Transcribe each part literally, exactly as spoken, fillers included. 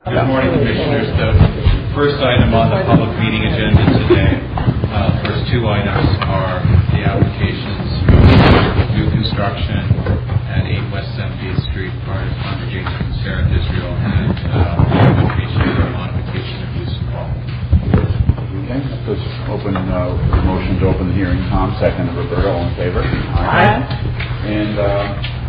Good morning, Commissioners. The first item on the public meeting agenda today, uh, first two items are the applications for new construction at eight West seventieth Street, part of Congregation of Sarah Israel, and uh, the application for a modification of use of hall. Okay, let's open uh, the motion to open the hearing. Tom, second. Roberta, all in favor? Aye. And uh,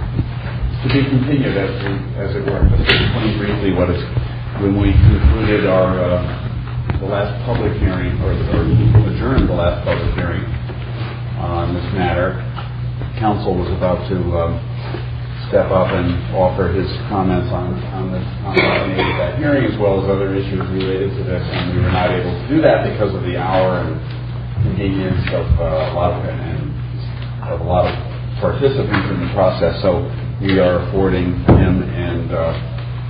to be continued, as, we, as it were, just explain briefly what is. When we concluded our uh, the last public hearing, or, or adjourned the last public hearing on this matter, counsel was about to um, step up and offer his comments on on the on that hearing, as well as other issues related to this, and we were not able to do that because of the hour and convenience of uh, a lot of it and of a lot of participants in the process. So we are affording him and. Uh,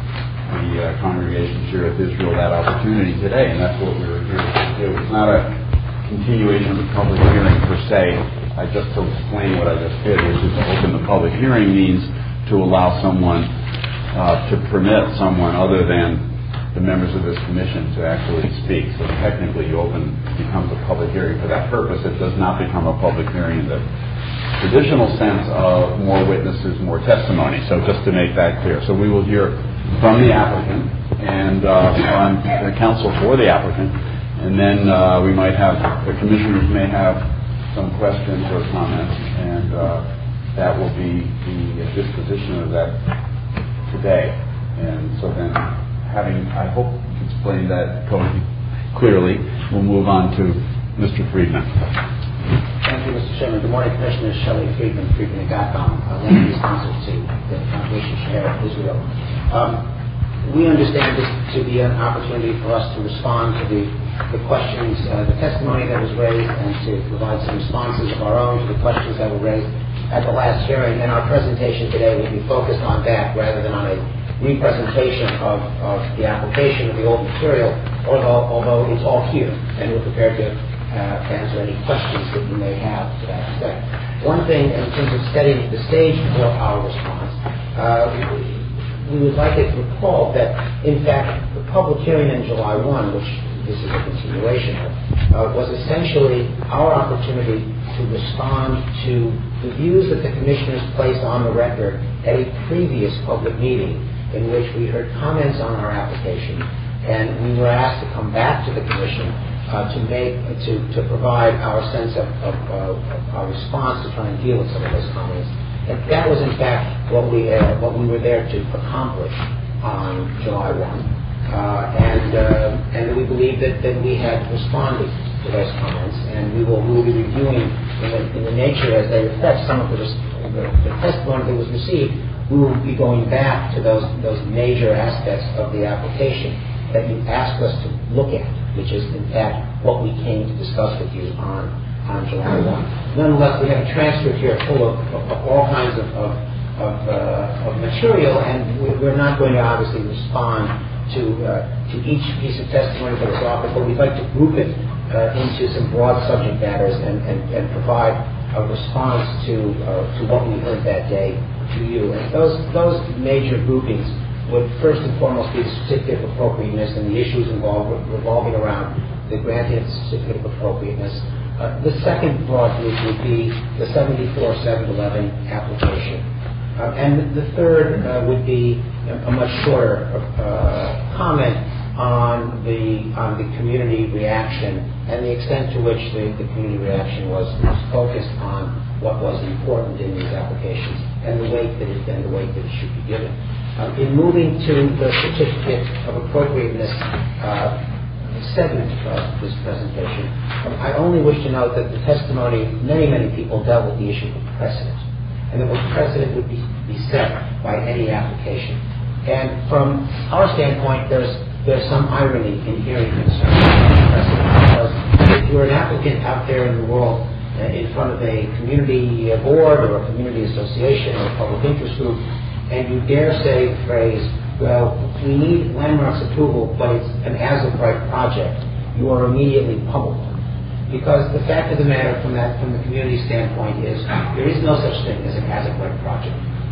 the uh, congregation here at Israel that opportunity today, and that's what we were here to do. It's not a continuation of the public hearing per se. I just to explain what I just did, which is to open the public hearing means to allow someone, uh, to permit someone other than the members of this commission to actually speak. So technically, you open becomes a public hearing for that purpose. It does not become a public hearing in the traditional sense of more witnesses, more testimony. So just to make that clear. So we will hear from the applicant and uh, on the counsel for the applicant, and then uh, we might have, the commissioners may have some questions or comments, and uh, that will be the disposition of that today. And so then, having, I hope, explained that clearly, we'll move on to Mister Friedman. Thank you, Mister Chairman. Good morning, Commissioners. Shelley Friedman, Friedman dot com, uh, land use counsel to the Congregation of Israel. Um, we understand this to be an opportunity for us to respond to the, the questions, uh, the testimony that was raised, and to provide some responses of our own to the questions that were raised at the last hearing. And our presentation today will be focused on that rather than on a representation of, of the application of the old material, although, although it's all here, and we're prepared to uh, answer any questions that you may have to that effect. One thing, in terms of setting the stage for our response, uh, we would like it recalled that, in fact, the public hearing on July first, which this is a continuation of, uh, was essentially our opportunity to respond to the views that the commissioners placed on the record at a previous public meeting in which we heard comments on our application, and we were asked to come back to the commission uh, to make to, to provide our sense of, of, of, of our response to try and deal with some of those comments. And that was, in fact, what we uh, what we were there to accomplish on July first. Uh, and uh, and we believe that, that we had responded to those comments, and we will, we will be reviewing in the, in the nature as they reflect some of the, the, the testimony that was received. We will be going back to those those major aspects of the application that you asked us to look at, which is, in fact, what we came to discuss with you on on July first. Nonetheless, we have a transcript here full of, of, of all kinds of of, of, uh, of material, and we're not going to obviously respond to uh, to each piece of testimony that was offered, but we'd like to group it uh, into some broad subject matters and, and, and provide a response to uh, to what we heard that day to you. And those those major groupings would first and foremost be the certificate of appropriateness and the issues involved revolving around the granting of the certificate of appropriateness. Uh, the second broad group would be the seventy-four seven eleven application. Uh, and the third uh, would be a, a much shorter uh, comment on the on the community reaction and the extent to which the, the community reaction was, was focused on what was important in these applications and the weight that it, and the weight that it should be given. Uh, in moving to the certificate of appropriateness uh, segment of this presentation, um, I only wish to note that the testimony, many, many people dealt with the issue of precedent, and that what precedent would be, be set by any application. And from our standpoint, there's there's some irony in hearing concerns about precedent, because if you're an applicant out there in the world uh, in front of a community board or a community association or a public interest group, and you dare say the phrase, well, we need Landmark's approval, but it's an as-of-right project, you are immediately pummeled. Because the fact of the matter from that, from the community standpoint is there is no such thing as an as-of-right project.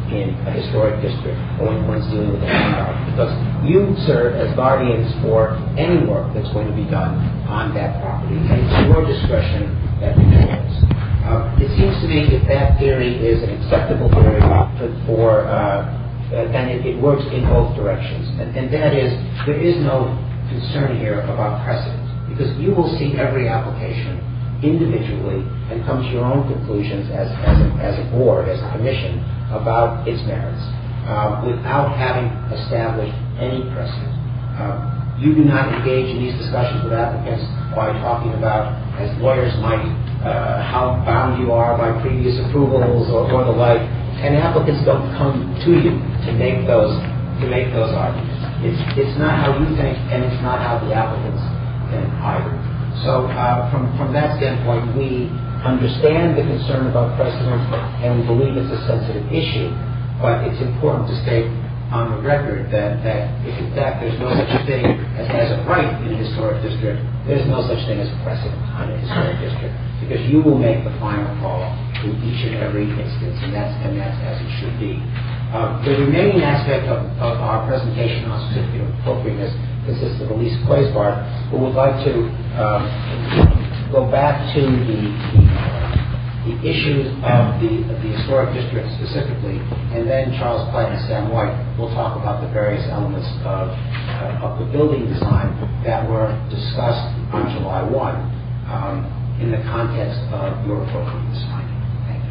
in a historic district or when one's dealing with a landmark, because you serve as guardians for any work that's going to be done on that property, and it's your discretion that controls. Uh, it seems to me if that theory is an acceptable theory for, for uh, uh, then it, it works in both directions, and, and that is there is no concern here about precedent, because you will see every application individually and come to your own conclusions as, as, a, as a board, as a commission, about its merits, uh, without having established any precedent. Uh, you do not engage in these discussions with applicants by talking about, as lawyers might, uh, how bound you are by previous approvals or, or the like, and applicants don't come to you to make those to make those arguments. It's, it's not how you think, and it's not how the applicants think either. So uh, from, from that standpoint, we understand the concern about precedent, and we believe it's a sensitive issue, but it's important to state on the record that, that if in fact there's no such thing as, as a right in a historic district, there's no such thing as a precedent on a historic district, because you will make the final call in each and every instance, and that's, and that's as it should be. Uh, the remaining aspect of, of our presentation on certificate of appropriateness consists of Elise Quaysbar, who would like to um, go back to the, the, the issues of the, of the historic district specifically, and then Charles Platt and Sam White will talk about the various elements of, uh, of the building design that were discussed on July first um, in the context of your appropriateness finding. Thank you.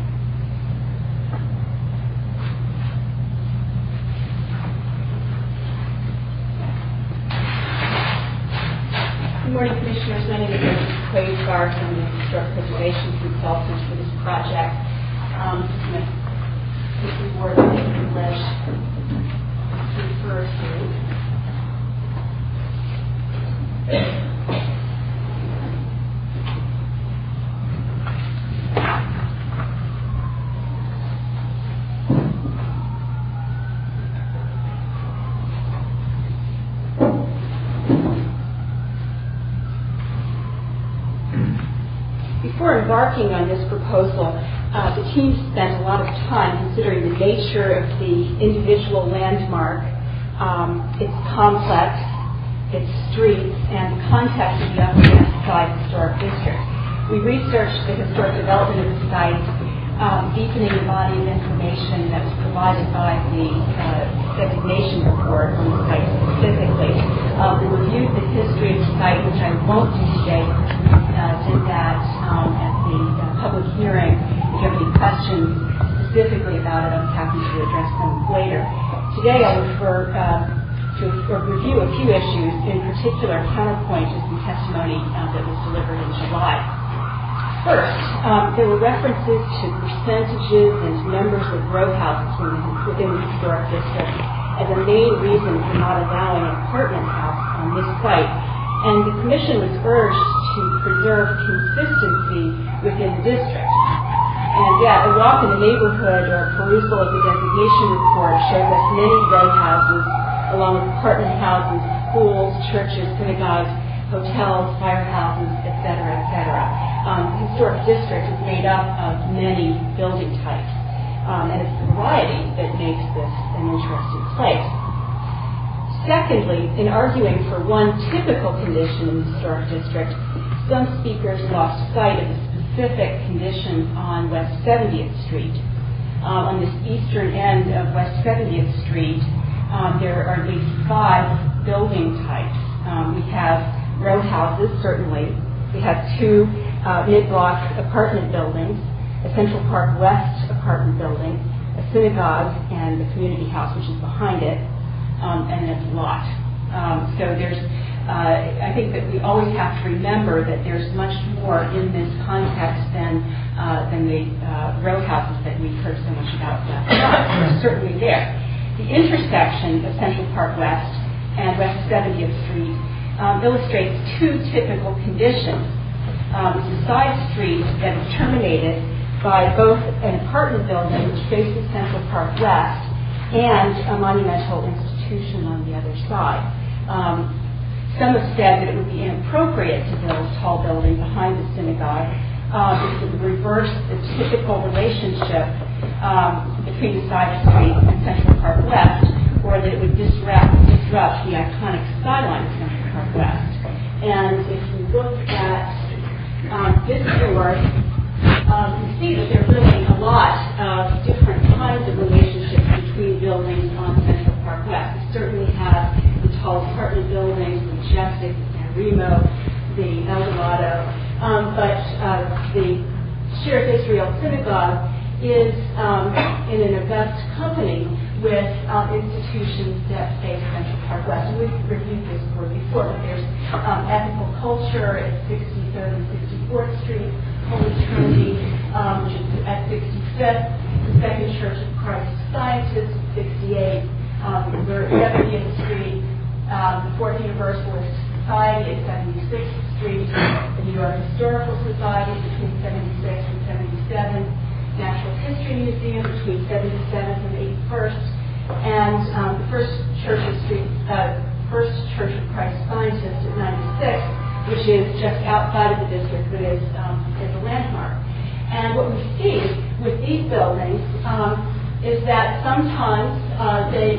Good morning, Commissioners. My name is Elise Quaysbar. I'm the Historic Preservation Consultant for this project. Um, this is where the English refer to. Before embarking on this proposal, uh, the team spent a lot of time considering the nature of the individual landmark, um, its complex, its streets, and the context of the Upper West Side Historic District. We researched the historic development of the site, um, deepening the body of information that was provided by the uh, designation report on the site specifically. Uh, we reviewed the history of the site, which I won't do today. Uh, did that um, at the uh, public hearing. If you have any questions specifically about it, I'm happy to address them later. Today I'll refer uh, to or review a few issues, in particular counterpoint to some testimony uh, that was delivered in July. First, um, there were references to percentages and numbers of row houses within the historic district as a main reason for not allowing an apartment house on this site. And the Commission was urged to preserve consistency within the district. And yet, a walk in the neighborhood or a perusal of the designation report showed that many row houses, along with apartment houses, schools, churches, synagogues, hotels, firehouses, et cetera, et cetera. Um, the historic district is made up of many building types, um, and it's the variety that makes this an interesting place. Secondly, in arguing for one typical condition in the historic district, some speakers lost sight of the specific conditions on West seventieth Street. Um, on this eastern end of West seventieth Street, um, there are at least five building types. Um, we have row houses, certainly. We have two uh, mid-block apartment buildings, a Central Park West apartment building, a synagogue, and the community house, which is behind it. Um, and it's a lot. Um, so there's, uh, I think that we always have to remember that there's much more in this context than uh, than the uh, row houses that we've heard so much about last time. They're certainly there. The intersection of Central Park West and West seventieth Street um, illustrates two typical conditions. Um, it's a side street that is terminated by both an apartment building which faces Central Park West and a monumental institution on the other side. Um, some have said that it would be inappropriate to build a tall building behind the synagogue uh, because it would reverse the typical relationship um, between the side street and Central Park West, or that it would disrupt, disrupt the iconic skyline of Central Park West. And if you look at um, this tour, um, you see that there are really a lot of different kinds of relationships between buildings on Central Park West. We certainly have the tall apartment buildings, the Majestic, the San Remo, the El Dorado, um, but uh, the Shearith Israel Synagogue is um, in an august company with um, institutions that face Central Park West. And we've reviewed this for before, but there's um, Ethical Culture at sixty-third and sixty-fourth Street, Holy Trinity, um, which is at sixty-fifth, the Second Church of Christ Scientists, sixty-eight, um, we're at seventieth Street, um, the Fourth Universalist Society at seventy-sixth Street, the New York Historical Society between seventy-six and seventy-seven, Natural History Museum between seventy-seventh and eighty-first, and um, the First Church of Street, uh, First Church of Christ Scientists at ninety-six, which is just outside of the district, but is um, is a landmark. And what we see with these buildings um, is that sometimes uh, they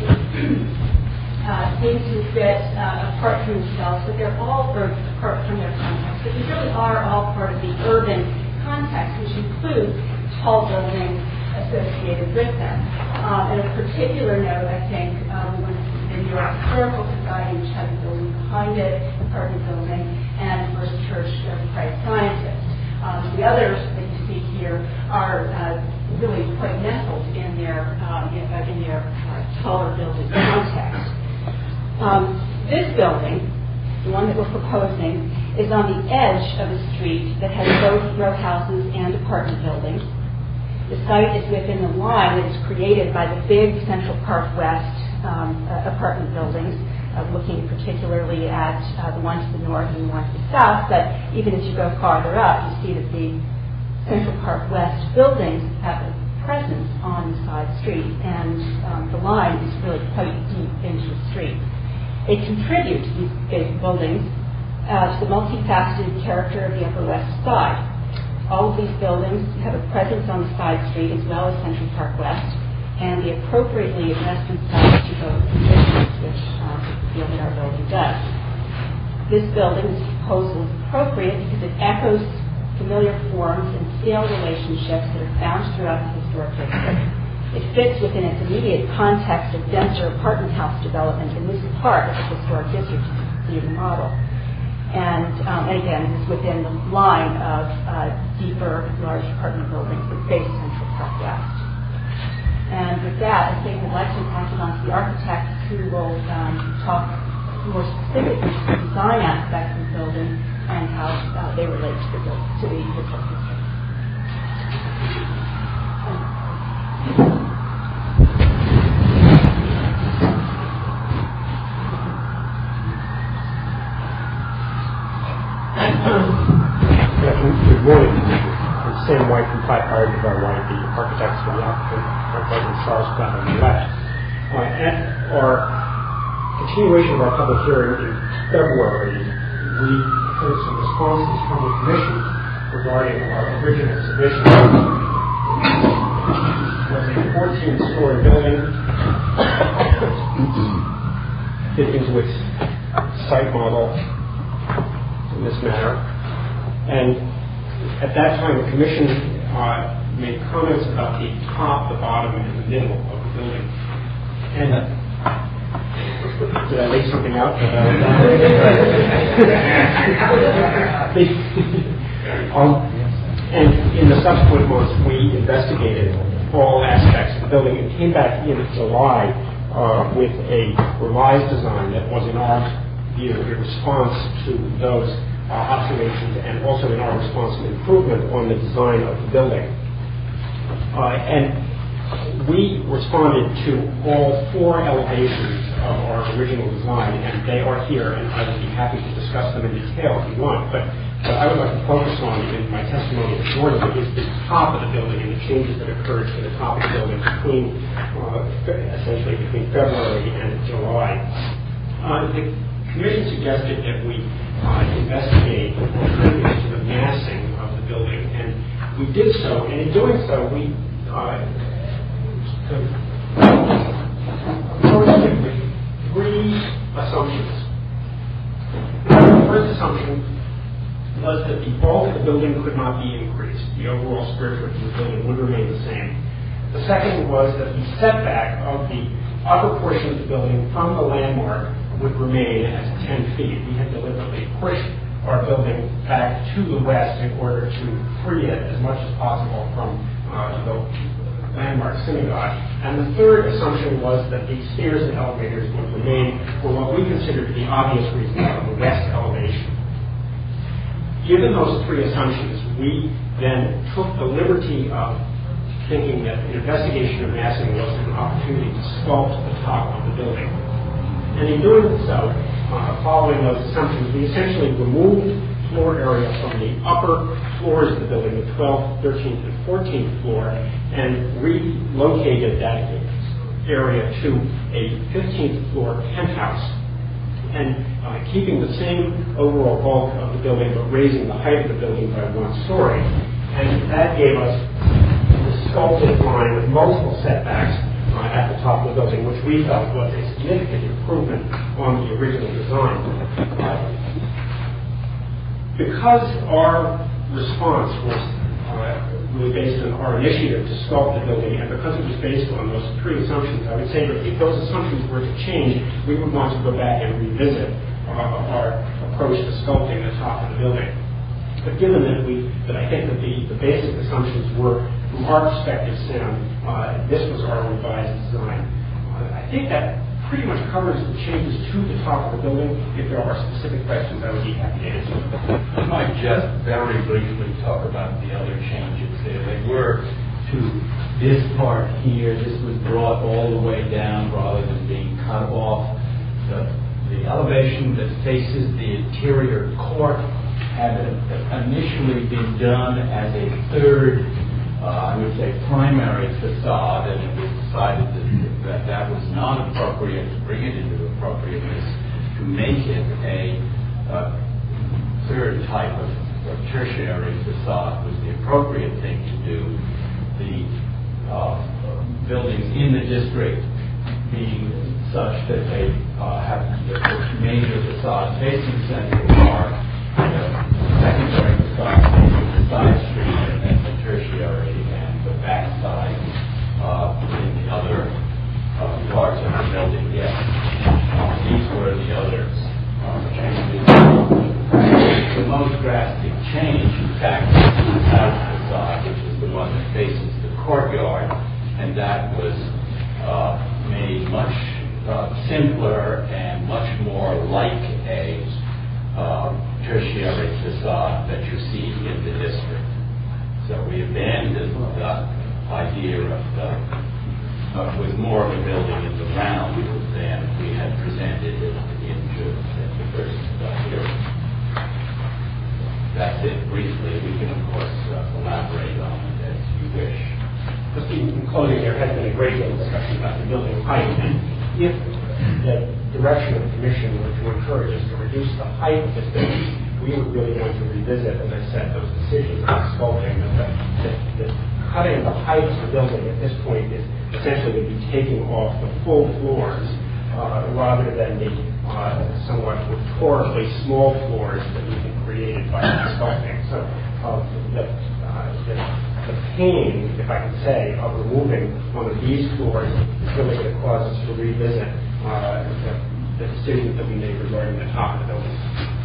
uh, seem to fit uh, apart from themselves, but they're all or apart from their context. But they really are all part of the urban context, which includes tall buildings associated with them. Um, and a particular note, I think, um, was the New York Historical Society, which had a building behind it, apartment building, and First Church of Christ Scientists. Um, the others that you see here are uh, really quite nestled in their uh, in, uh, in their uh, taller building context. Um, this building, the one that we're proposing, is on the edge of a street that has both row houses and apartment buildings. The site is within the line that is created by the big Central Park West um, uh, apartment buildings, uh, looking particularly at uh, the one to the north and the one to the south. But even as you go farther up, you see that the Central Park West buildings have a presence on the side street, and um, the line is really quite deep into the street. They contribute, these big buildings, uh, to the multifaceted character of the Upper West Side. All of these buildings have a presence on the side street as well as Central Park West, and they appropriately address themselves to both conditions, which uh, the field that our building does. This building, this proposal is appropriate because it echoes familiar forms and scale relationships that are found throughout the historic district. It fits within its immediate context of denser apartment house development in this part of the historic district theater model. And, um, and again, this is within the line of uh, deeper, large apartment buildings that face Central Park West. And with that, I think I'd like to pass it on to the architects who will um, talk more specifically to the design aspects of the building and how uh, they relate to the building, to the historic district. Good morning. I'm Sam White from Platt Howard Devar White, the architects for the applicant, our president Charles Platt on the left. Uh, at our continuation of our public hearing in February, we heard some responses from the commission regarding our original submission. It was a fourteen-story building fit into its site model in this manner. And at that time, the commission uh, made comments about the top, the bottom, and the middle of the building. And uh, did I leave something out? um, and in the subsequent months, we investigated all aspects of the building and came back in July uh, with a revised design that was, in our view, a response to those Uh, observations, and also in our response to improvement on the design of the building. Uh, and we responded to all four elevations of our original design, and they are here, and I would be happy to discuss them in detail if you want. But what I would like to focus on in my testimony this morning is the top of the building and the changes that occurred to the top of the building between, uh, essentially between February and July. Uh, the Commission suggested that we uh, investigate alternatives to the massing of the building, and we did so. And in doing so, we uh, to approach it with three assumptions. The first assumption was that the bulk of the building could not be increased. The overall square footage of the building would remain the same. The second was that the setback of the upper portion of the building from the landmark would remain as ten feet. We had deliberately pushed our building back to the west in order to free it as much as possible from uh, the landmark synagogue. And the third assumption was that the stairs and elevators would remain for what we considered to be obvious reasons on the west elevation. Given those three assumptions, we then took the liberty of thinking that the investigation of massing was an opportunity to sculpt the top of the building. And in doing so, uh, following those assumptions, we essentially removed floor area from the upper floors of the building, the twelfth, thirteenth, and fourteenth floor, and relocated that area to a fifteenth floor penthouse. And uh, keeping the same overall bulk of the building, but raising the height of the building by one story. And that gave us the sculpted line with multiple setbacks uh, at the top of the building, which we felt was a significant improvement on the original design. Uh, because our response was uh, really based on our initiative to sculpt the building, and because it was based on those three assumptions, I would say that if those assumptions were to change, we would want to go back and revisit uh, our approach to sculpting the top of the building. But given that we, that I think that the, the basic assumptions were, from our perspective, sound, uh, this was our revised design. Uh, I think that pretty much covers the changes to the top of the building. If there are specific questions, I would be happy to answer. I might just very briefly talk about the other changes there. They were to this part here. This was brought all the way down rather than being cut off. The, the elevation that faces the interior court had initially been done as a third, uh, I would say, primary facade, and it was decided that that, that was not appropriate to bring it into appropriateness, to make it a uh, third type of, of tertiary facade was the appropriate thing to do. The uh, buildings in the district being such that they uh, have the major facade facing Central Park, the secondary facade facing the side street, and then the tertiary and the back side uh, in the other uh, parts of the building. Yes, uh, these were the other uh, changes. The most drastic change, in fact, is the south facade, which is the one that faces the courtyard, and that was uh, made much uh, simpler and much more like a uh, tertiary facade that you see in the district. So we abandoned the idea of the, uh, with more of a building in the round than we had presented in, in June at the first uh, hearing. That's it briefly. We can, of course, uh, elaborate on it as you wish. Just in closing, there has been a great deal of discussion about the building height, and if the direction of the commission were to encourage us to reduce the height of this building, we would really want to revisit, as I said, those decisions on sculpting. That the, the cutting the height of the building at this point is essentially going to be taking off the full floors uh, rather than the uh, somewhat rhetorically small floors that we can create by sculpting. So uh, the, uh, the the pain, if I can say, of removing one of these floors is really going to cause us to revisit uh, the, the decisions that we made regarding the top of the building.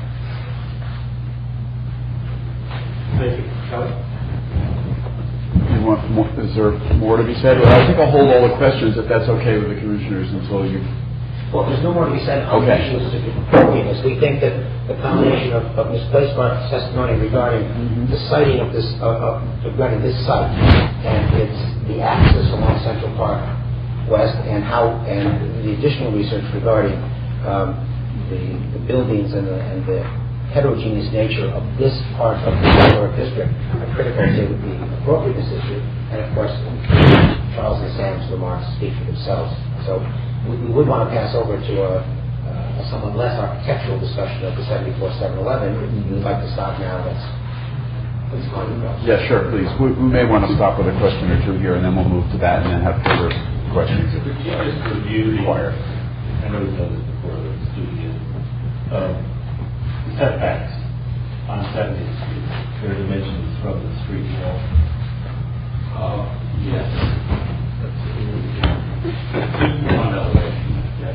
Thank you. Kelly? You want more, is there more to be said? Well, I think I'll hold all the questions if that's okay with the commissioners until you... Well, there's no more to be said on Okay. the issues of appropriateness. We think that the combination of, of Miz Placemark's testimony regarding Mm-hmm. the siting of this, uh, of regarding this site and its the access along Central Park West, and how and the additional research regarding um, the, the buildings and the, and the heterogeneous nature of this part of the historic district are critical to the appropriateness issue. And of course, Charles and Sam's remarks speak for themselves. So we, we would want to pass over to a, a somewhat less architectural discussion of the seventy-four seven eleven. If you'd like to stop now, that's please call your Yeah, sure, please. We, we may want to stop with a question or two here, and then we'll move to that and then have further questions Could you just review the, required. I know we've done this before, but let's do it again. Um, Setbacks on seventieth Street, their dimensions from the street wall. Uh, Yes. One elevation, yes.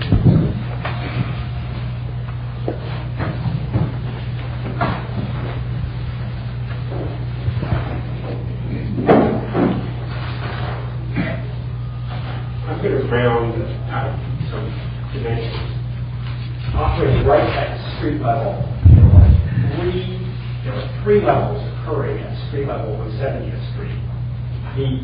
I'm going to round out some dimensions. Operating right at the street level, there are three, there are three levels occurring at street level on seventieth Street. The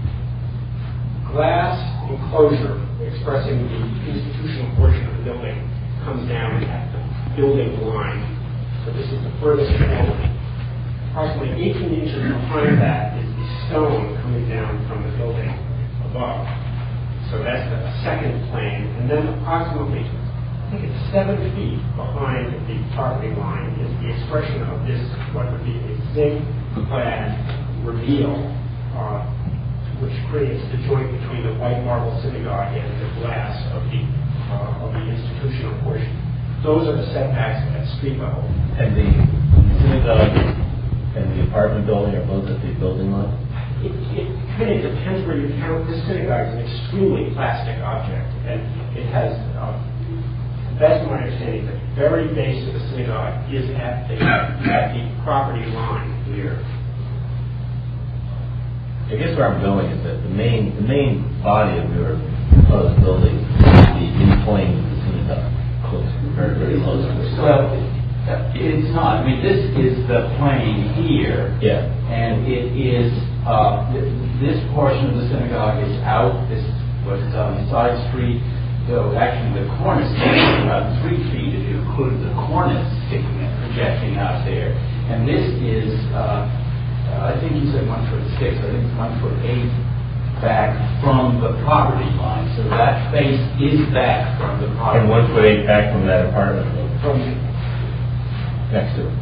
glass enclosure expressing the institutional portion of the building comes down at the building line. So this is the furthest forward. Approximately eighteen inches behind that is the stone coming down from the building above. So that's the second plane. And then approximately, I think it's seven feet behind the property line is the expression of this, what would be a zinc-clad reveal, uh, which creates the joint between the white marble synagogue and the glass of the uh, of the institutional portion. Those are the setbacks at street level. And the synagogue and the apartment building are both at the building line? It, it kind of depends where you count. This synagogue is an extremely plastic object, and it has, uh, to the best of my understanding, the very base of the synagogue is at the at the property line here. I guess where I'm going is that the main the main body of your proposed building is the in plane of the synagogue, close, very very close to it. Well, it's not. I mean, this is the plane here, Yeah. and it is uh, th- this portion of the synagogue is out. This is what's on the side street. So actually, the cornice is about three feet if you include the cornice sticking and projecting out there. And this is, uh, I think you said one foot six. I think it's one foot eight back from the property line. So that face is back from the property. And one foot eight back from that apartment building. From Next to it.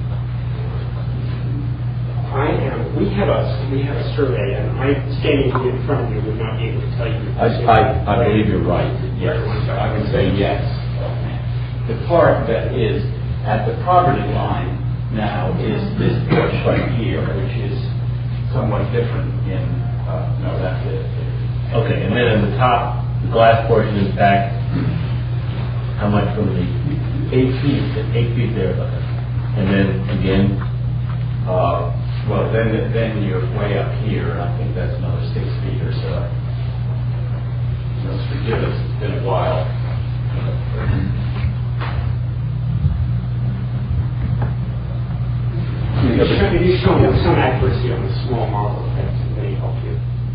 I am. We have a we have a survey, and I standing here in front of you would not be able to tell you. I, I, I believe you're right. Yes, I would say yes. The part that is at the property line now is this porch right here, which is somewhat different in, uh, no, that's it. Okay, and then in the top, the glass portion is back, how much from the, Eight feet. eight feet there, okay. And then again, Uh, well, then, then you're way up here, and I think that's another six feet or so. Let's forgive us, it's been a while. It is showing some accuracy on the small model. If that may help you.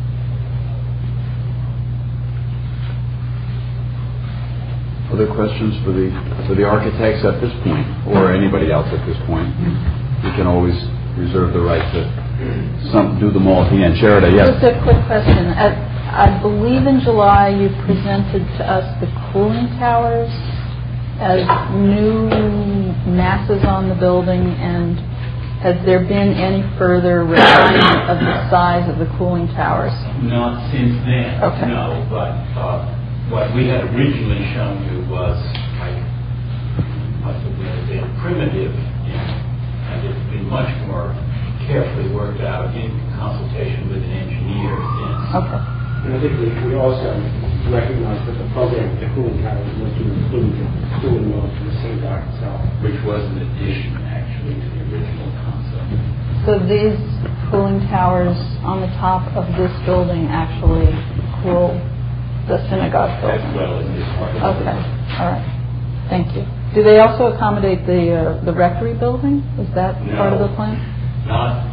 Other questions for the for the architects at this point, or anybody else at this point? We can always reserve the right to some, do them all at the end. Sherida, yes. Just a quick question. At, I believe in July you presented to us the cooling towers as new masses on the building, and has there been any further refinement of the size of the cooling towers? Not since then, Okay. no, but uh, what we had originally shown you was like, what would we have been primitive, you know, and it's been much more carefully worked out in consultation with an engineer. Yes. Okay. And I think we, we also recognize that the program of the cooling towers was to include the cooling mode for the synagogue itself. Which was an addition, actually, to the original concept. So these cooling towers on the top of this building actually cool the synagogue As building? well as this part. Okay. All right. Thank you. Do they also accommodate the uh, the rectory building? Is that No. part of the plan? Not,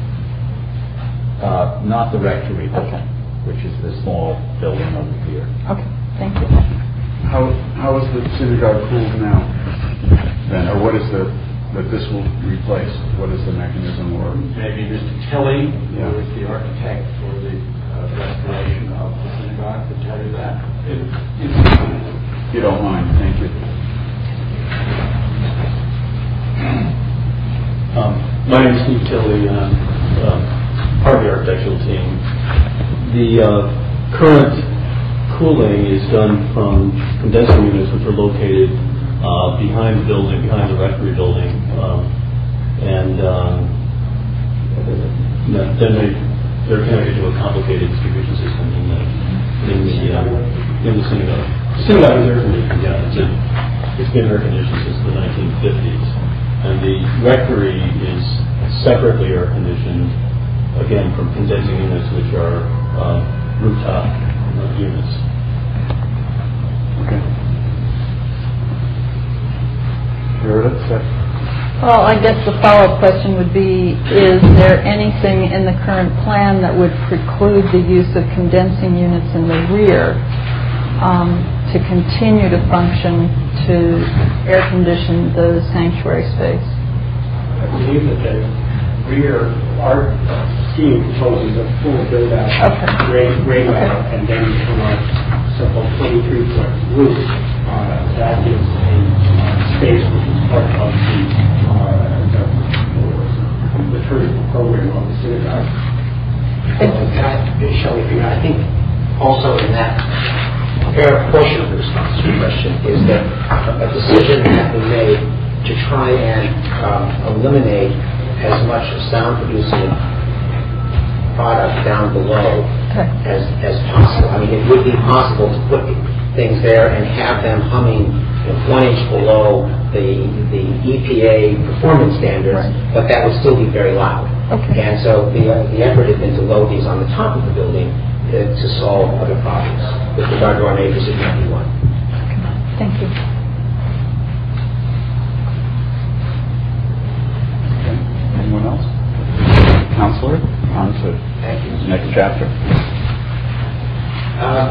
uh, not the rectory building, Okay. which is the small building over here. Okay. Thank you. How how is the synagogue cooled now? Then, or what is the that this will replace? What is the mechanism or? Maybe Mister Kelly, Yeah. who is the architect for the uh, restoration of the synagogue, could tell you that. If, if If you don't mind, thank you. Um, my name is Steve Tilley, and I'm um, part of the architectural team. The uh, current cooling is done from condensing units which are located uh, behind the building, behind the rectory building, um, and um, then they, they're connected to a complicated distribution system in the in the uh, in the synagogue. Synagogue is air conditioned. Yeah, it's, a, it's been air conditioned since the nineteen fifties, and the rectory is separately air conditioned, again from condensing units which are uh, rooftop uh, units. Okay. Meredith, is that? Well, I guess the follow-up question would be, is there anything in the current plan that would preclude the use of condensing units in the rear um, to continue to function to air condition the sanctuary space? I believe that the rear, our team proposes a full build-out, Okay. grade, grade level, and then from a simple twenty-three foot roof, uh, that is a uh, space which is part of the, uh, the, the liturgical program of the synagogue. And can I, Shelley, I think also in that fair portion of the response to your question is that a decision has been made to try and um, eliminate as much sound producing product down below Okay. as, as possible. I mean, it would be possible to put things there and have them humming you know, one inch below the the E P A performance standards, Right. but that would still be very loud. Okay. And so the uh, the effort has been to load these on the top of the building uh, to solve other problems with regard to our neighbors at ninety-one. Thank you. Okay. Anyone else? Counselor, on to Thank you. the next chapter. Uh,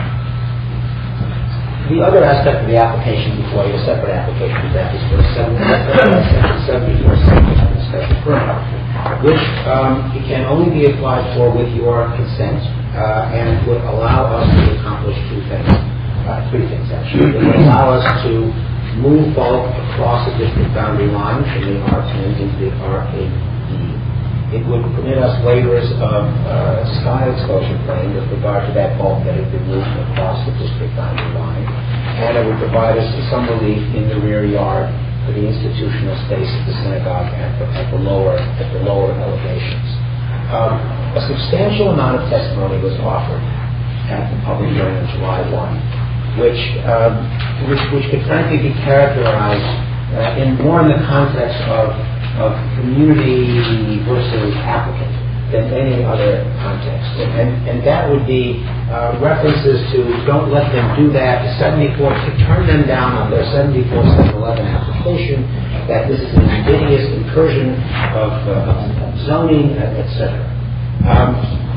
The other aspect of the application before you, a separate application, that is for a seventy-four seventy-seven special permit, which um, it can only be applied for with your consent uh, and would allow us to accomplish two things, uh, three things actually. It would allow us to move bulk across the district boundary line from the R ten into the R eight E. It would permit us waivers of uh, sky exposure claim with regard to that bulk that had been moved across the district boundary line. And it would provide us some relief in the rear yard for the institutional space of the synagogue at the, at the lower at the lower elevations. Um, a substantial amount of testimony was offered at the public hearing on July first, which um, which which could frankly be characterized uh, in more in the context of of community versus applicant than any other context. And, and that would be uh, references to don't let them do that, the seventy-four, to turn them down on their seventy-four seven eleven application, that this is an invidious incursion of, uh, of zoning, et cetera. Um,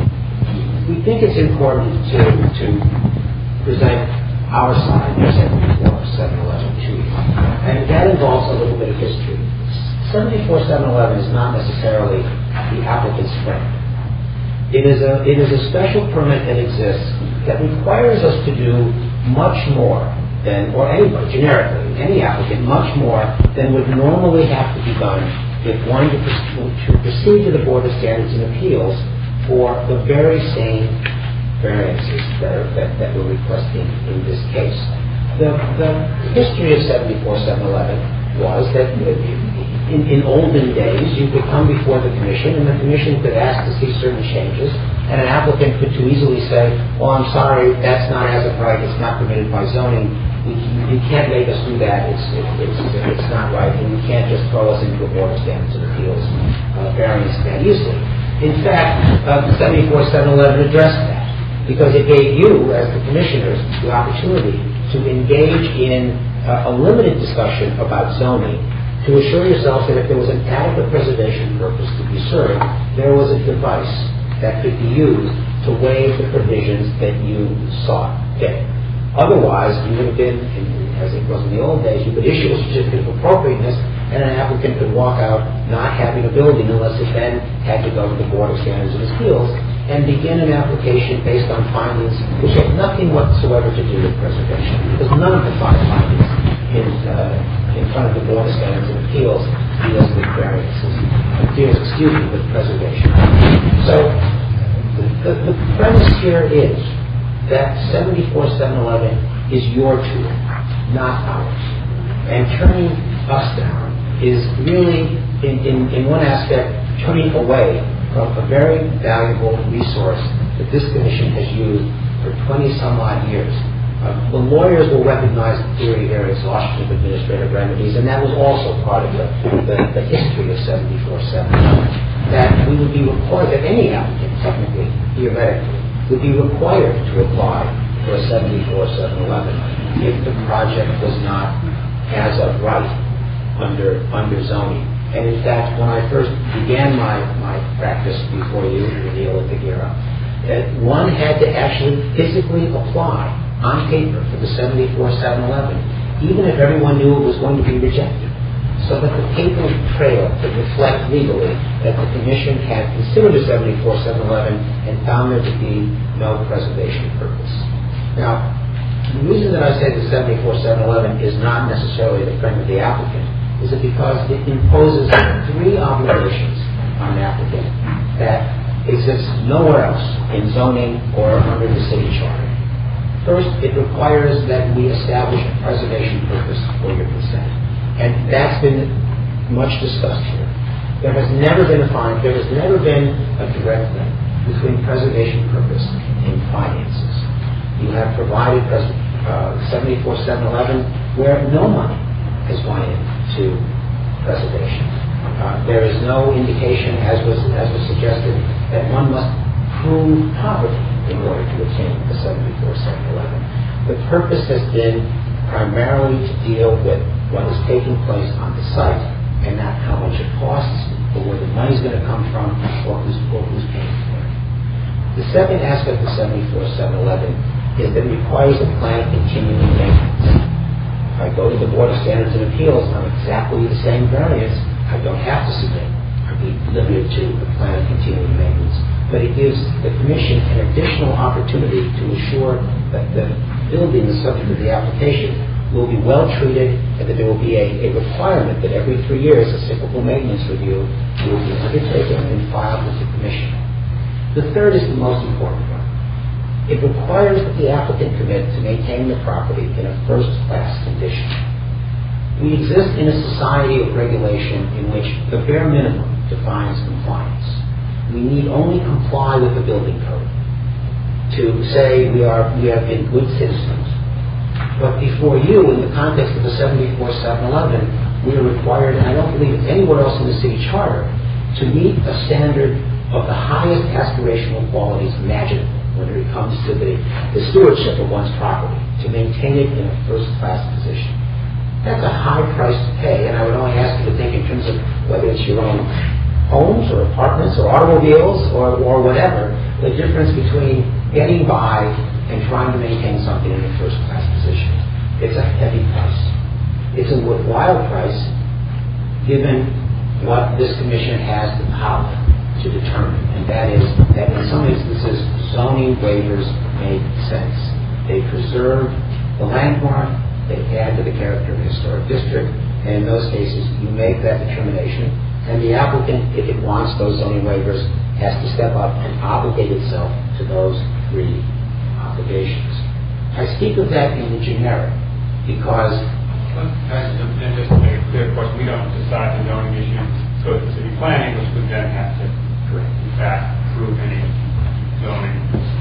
we think it's important to, to present our side of seventy-four seven eleven to you. And that involves a little bit of history. seventy-four seven eleven is not necessarily the applicant's friend. It is a it is a special permit that exists that requires us to do much more than, or anybody, generically, any applicant, much more than would normally have to be done if one to, to proceed to the Board of Standards and Appeals for the very same variances that, are, that, that we're requesting in this case. The, the history of seventy-four seven eleven was that in, in olden days you could come before the commission and the commission could ask to see certain changes, and an applicant could too easily say, well, I'm sorry, that's not as of right, it's not permitted by zoning, we, you can't make us do that, it's, it, it's, it's not right, and you can't just throw us into a Board of Standards and Appeals uh, variance that easily. In fact, uh, seventy-four seven eleven addressed that, because it gave you, as the commissioners, the opportunity to engage in uh, a limited discussion about zoning, to assure yourselves that if there was an adequate preservation purpose to be served, there was a device that could be used to waive the provisions that you sought. Okay. Otherwise, you would have been, as it was in the old days, you could issue a certificate of appropriateness, and an applicant could walk out not having a building unless it then had to go to the Board of Standards and Appeals and begin an application based on findings which have nothing whatsoever to do with preservation, because none of the five findings in, uh, in front of the Board of Standards and Appeals deals with variances, deals, excuse me, with preservation. So the, the, the premise here is that seventy-four seven eleven is your tool, not ours. And turning us down is really, in, in, in one aspect, turning away from a very valuable resource that this commission has used for twenty some odd years. Uh, the lawyers will recognize the theory here, exhaustion of administrative remedies, and that was also part of the, the, the history of seventy-four seven eleven. That we would be required, that any applicant, technically, theoretically, would be required to apply for a seventy-four seven eleven if the project was not as of right under under zoning. And in fact, when I first began my, my practice before you, Neil at Figuera, that one had to actually physically apply on paper for the seventy-four seven eleven, even if everyone knew it was going to be rejected, so that the paper trail could reflect legally that the commission had considered a seventy-four seven eleven and found there to be no preservation purpose. Now, the reason that I say the seventy-four seven eleven is not necessarily the friend of the applicant is it because it imposes three obligations on the applicant that exists nowhere else in zoning or under the city charter. First, it requires that we establish a preservation purpose for your consent. And that's been much discussed here. There has never been a fine, there has never been a direct link between preservation purpose and finances. You have provided pres- uh, seventy-four seven eleven where no money has gone into preservation. Uh, there is no indication, as was as was suggested, that one must prove poverty in order to attain the seventy-four seven eleven. The purpose has been primarily to deal with what is taking place on the site and not how much it costs or where the money is going to come from or who's, or who's paying for it. The second aspect of seventy-four seven eleven is that it requires a plan of continuing maintenance. If I go to the Board of Standards and Appeals on exactly the same variance, I don't have to submit. I'd be limited to the plan of continuing maintenance. But it gives the Commission an additional opportunity to ensure that the building, the subject of the application, will be well treated and that there will be a, a requirement that every three years a cyclical maintenance review will be undertaken and filed with the Commission. The third is the most important one. It requires that the applicant commit to maintain the property in a first-class condition. We exist in a society of regulation in which the bare minimum defines compliance. We need only comply with the building code to say we are we have been good citizens. But before you, in the context of the seventy-four seven eleven, we are required, and I don't believe it's anywhere else in the city charter, to meet a standard of the highest aspirational qualities imaginable when it comes to the, the stewardship of one's property, to maintain it in a first-class position. That's a high price to pay, and I would only ask you to think in terms of whether it's your own homes or apartments or automobiles or, or whatever, the difference between getting by and trying to maintain something in a first-class position. It's a heavy price. It's a worthwhile price given what this commission has the power to determine, and that is that in some instances zoning waivers make sense. They preserve the landmark, they add to the character of the historic district, and in those cases you make that determination, and the applicant, if it wants those zoning waivers, has to step up and obligate itself to those three obligations. I speak of that in the generic because And just to make it clear, of course, we don't decide the zoning issues, go to city planning, which would then have to, in fact, approve any zoning.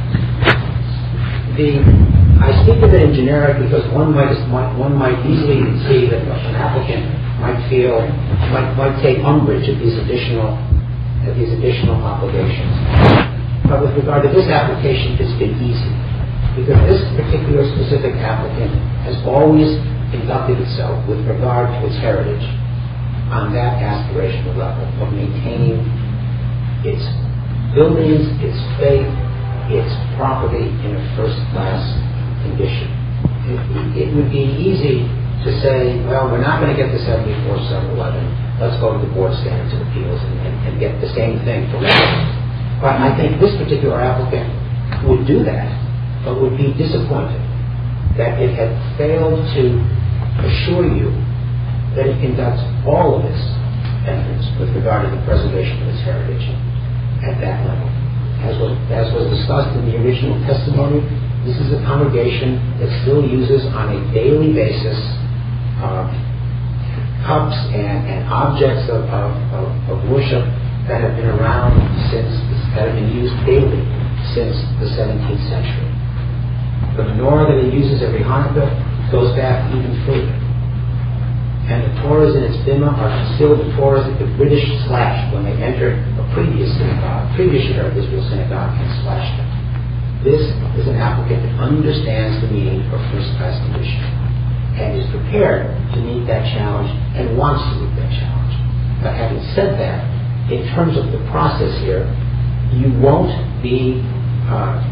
the I speak of it in generic because one might one might easily see that an applicant might feel might might take umbrage at these additional at these additional obligations. But with regard to this application, it's been easy because this particular specific applicant has always conducted itself with regard to its heritage on that aspirational level of maintaining its buildings, its faith, its property in a first-class condition. It, it would be easy to say, well, we're not going to get the seventy-four seven eleven. Let's go to the Board of Standards and Appeals and, and, and get the same thing for residents. But I think this particular applicant would do that, but would be disappointed that it had failed to assure you that it conducts all of its efforts with regard to the preservation of its heritage at that level. As was, as was discussed in the original testimony, This is a congregation that still uses on a daily basis uh, cups and, and objects of, of, of, of worship that have been around since, that have been used daily since the seventeenth century. The menorah that it uses every Hanukkah goes back even further. And the Torahs in its bimah are still the Torahs that the British slashed when they entered a previous synagogue, previous year of Israel synagogue, and slashed them. This is an applicant that understands the meaning of first-class condition and is prepared to meet that challenge and wants to meet that challenge. But having said that, in terms of the process here, you won't be uh,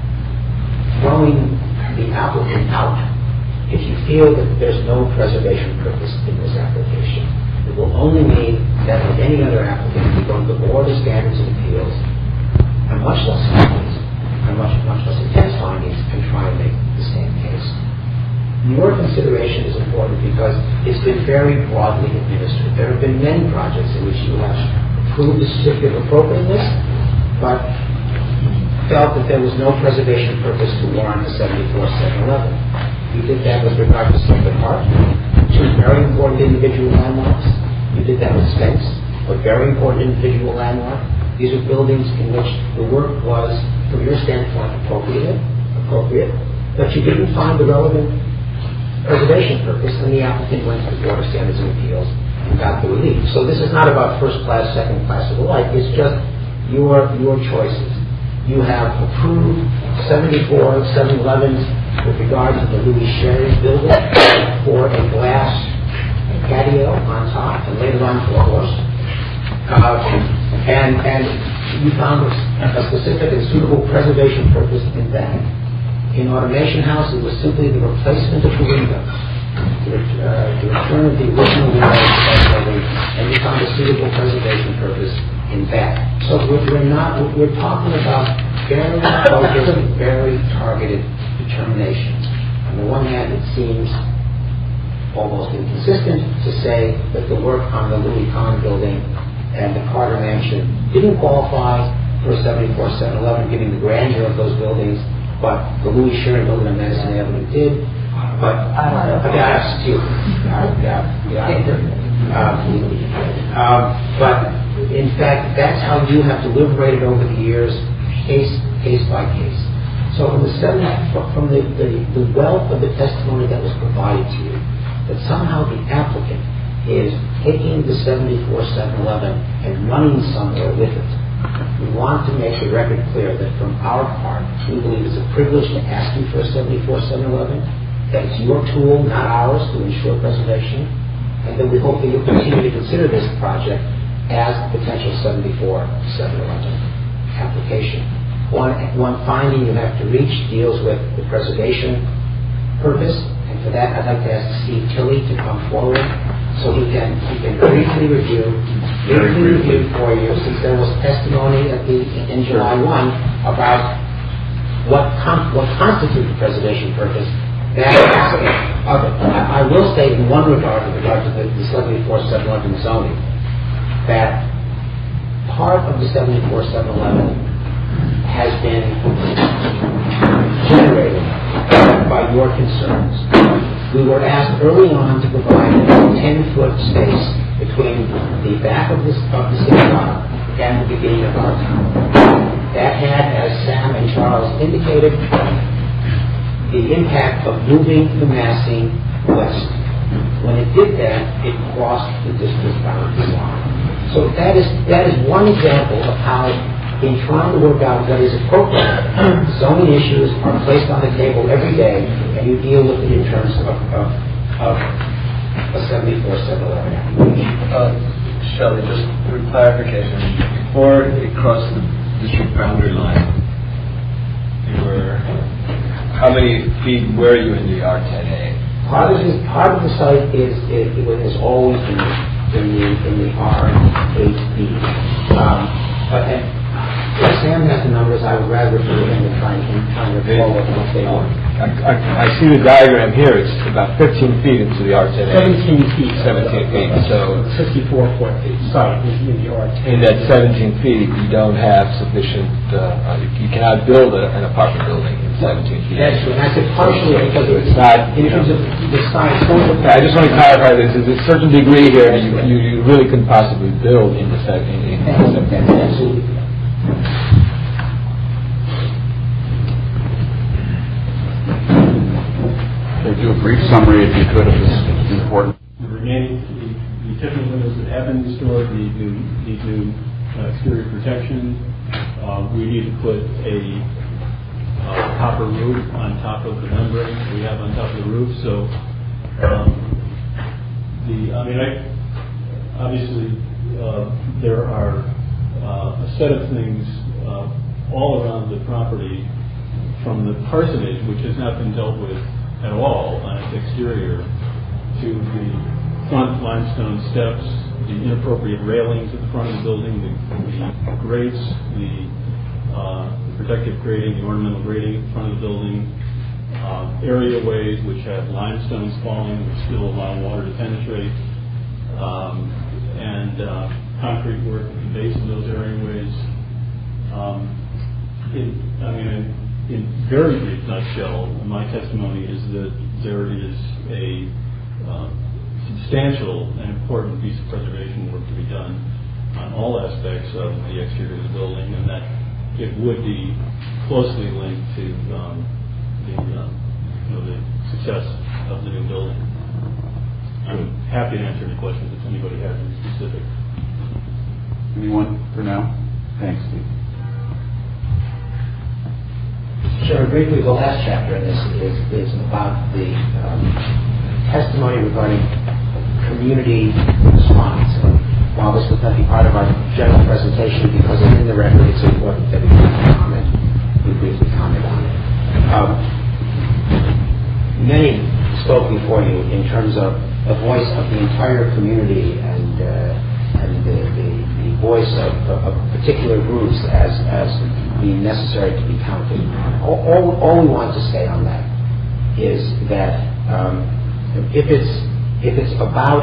throwing the applicant out if you feel that there's no preservation purpose in this application. It will only mean that like any other applicant, you're going to the Board of Standards and Appeals, and much less findings, and much, much less intense findings, and try and make the same case. Your consideration is important because it's been very broadly administered. There have been many projects in which you have approved the certificate of appropriateness, but felt that there was no preservation purpose to warrant the seventy-four seven eleven. You did that with regard to Sacred Heart, two very important individual landmarks. You did that with Sphinx, a very important individual landmark. These are buildings in which the work was, from your standpoint, appropriate, appropriate, but you didn't find the relevant preservation purpose, and the applicant went to the Board of Standards and Appeals and got the relief. So this is not about first class, second class, or the like. It's just your your choices. You have approved seventy-four seven elevens with regard to the Louis Sherry building for a glass patio on top and later on for a horse. Uh, and, and you found a specific and suitable preservation purpose in that. In Automation House, it was simply the replacement of the windows, the, uh, the return of the original windows to that building, and you found a suitable preservation purpose in that. So we're, we're not, we're talking about very focused and very targeted determination. On the one hand, it seems almost inconsistent to say that the work on the Louis Kahn building and the Carter Mansion didn't qualify for seventy-four seven eleven, given the grandeur of those buildings, but the Louis Sherry building on Madison Avenue did. But I don't know. That's too. Yeah, yeah. Um, um, but in fact, that's how you have deliberated over the years, case case by case. So from the seven, from the, the, the wealth of the testimony that was provided to you, that somehow the applicant is taking the seventy-four seven eleven and running somewhere with it. We want to make the record clear that from our part, we believe it's a privilege to ask you for a seventy-four seven eleven, that it's your tool, not ours, to ensure preservation, and that we hope that you'll continue to consider this project as a potential seventy-four seven eleven application. One, one finding you have to reach deals with the preservation purpose, and for that I'd like to ask Steve Tilley to come forward so he can, he can briefly review, briefly review for you, since there was testimony at the, in July first about what, com, what constitutes the preservation purpose. That aspect of it. I, I will say in one regard, with regard to the, the seventy-four seven eleven zoning, that part of the seventy-four seven eleven has been generated by your concerns. We were asked early on to provide a ten-foot space between the back of, this, of the synagogue and the beginning of our town. That had, as Sam and Charles indicated, the impact of moving the massing west. When it did that, it crossed the district boundary line. So that is that is one example of how, in trying to work out what is appropriate, zoning issues are placed on the table every day, and you deal with it in terms of, of, of a seventy-four seven eleven application. Uh, Shelley, just for clarification, before it crossed the district boundary line, you were, how many feet were you in the R ten A? Part of the, part of the site is, is it has always been in the, in the R eight B. Um, but and, Sam has the numbers. I I would rather refer to them than trying to, trying to recall what they were. I, I, I see the diagram here. It's about fifteen feet into the R ten A. seventeen feet. seventeen feet. So fifty-four foot site in the R ten. in that seventeen feet, you don't have sufficient. Uh, you cannot build a, an apartment building in seventeen feet. That's true. And I said partially because So it's not. in terms of the size. I just want to clarify this. There's a certain degree here you, you, you really couldn't possibly build in the se- in, in seventeen feet. Absolutely. Do a brief summary, if you could, of this important. The remaining, the, the Tiffany windows that have been restored need new, need new uh, exterior protection. Uh, we need to put a uh, copper roof on top of the membrane we have on top of the roof. So, um, the I mean, I obviously uh, there are uh, a set of things uh, all around the property from the parsonage, which has not been dealt with at all on its exterior, to the front limestone steps, the inappropriate railings at the front of the building, the, the grates, the, uh, the protective grading, the ornamental grading at the front of the building, uh, areaways which have limestones falling which still allow water to penetrate, um, and uh, concrete work at the base of those areaways. Um, it, I mean, I, in very brief nutshell, my testimony is that there is a uh, substantial and important piece of preservation work to be done on all aspects of the exterior of the building, and that it would be closely linked to um, the, uh, you know, the success of the new building. I'm happy to answer any questions if anybody has any specific. Anyone for now? Thanks, Steve. Sure, briefly, the last chapter in this is, is about the um, testimony regarding community response. While this will not be part of our general presentation because it's in the record, it's important that we briefly comment, we briefly comment on it. Um, many spoke before you in terms of the voice of the entire community and uh, and the, the, the voice of, of particular groups as as being necessary to be counted. All, all, all we want to say on that is that um, if it's if it's about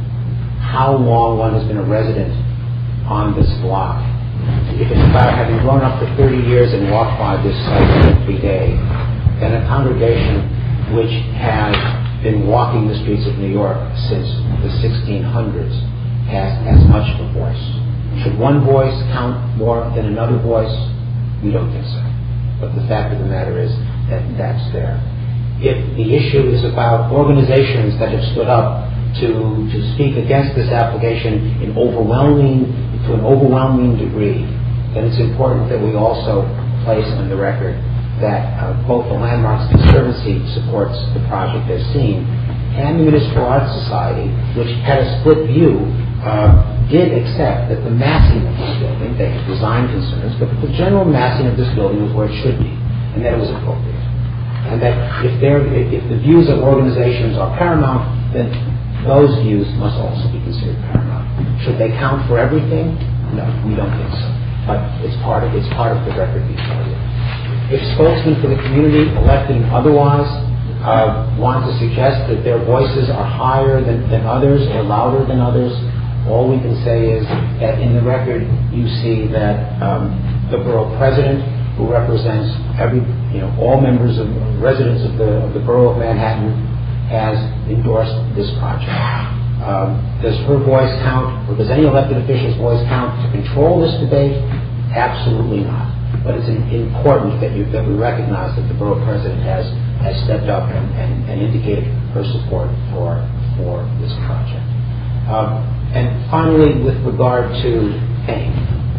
how long one has been a resident on this block, if it's about having grown up for thirty years and walked by this site every day, then a congregation which has been walking the streets of New York since the sixteen hundreds has as much of a voice. Should one voice count more than another voice? We don't think so. But the fact of the matter is that that's there. If the issue is about organizations that have stood up to, to speak against this application in overwhelming, to an overwhelming degree, then it's important that we also place on the record that uh, both the Landmarks Conservancy supports the project as seen, and the Municipal Arts Society, which had a split view, uh, did accept that the massing of this building, they had design concerns, but the general massing of this building was where it should be, and that it was appropriate. And that if, there, if, if the views of organizations are paramount, then those views must also be considered paramount. Should they count for everything? No, we don't think so. But it's part of, it's part of the record before you. If spokesmen for the community, elected and otherwise, uh, want to suggest that their voices are higher than, than others or louder than others, all we can say is that in the record you see that um, the borough president, who represents every, you know, all members of residents of the of the borough of Manhattan, has endorsed this project. Um, does her voice count, or does any elected official's voice count to control this debate? Absolutely not. But it's important that you that we recognize that the borough president has has stepped up and, and, and indicated her support for for this project. Um, And finally, with regard to fame,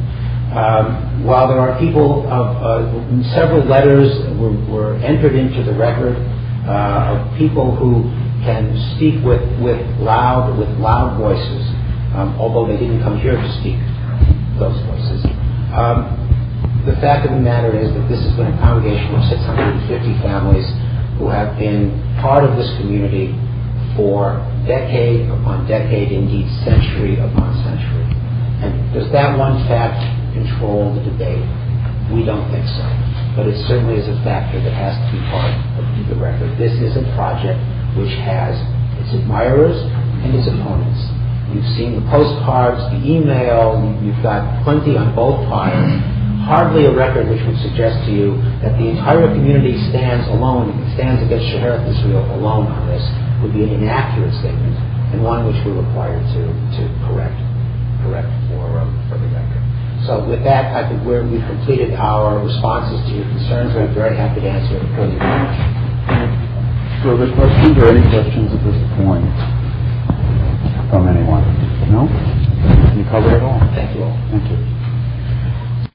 um, while there are people of uh, several letters were, were entered into the record uh, of people who can speak with, with loud with loud voices, um, although they didn't come here to speak those voices. Um, the fact of the matter is that this has been a congregation of six hundred fifty families who have been part of this community for decade upon decade, indeed century upon century. And does that one fact control the debate? We don't think so. But it certainly is a factor that has to be part of the record. This is a project which has its admirers and its opponents. You've seen the postcards, the email, you've got plenty on both sides. Hardly a record which would suggest to you that the entire community stands alone, stands against Sheheret Israel alone on this, would be an inaccurate statement, and one which we're required to, to correct, correct for, um, for the record. So with that, I think we're, we've completed our responses to your concerns. We're very happy to answer any further questions. Further questions or any questions at this point?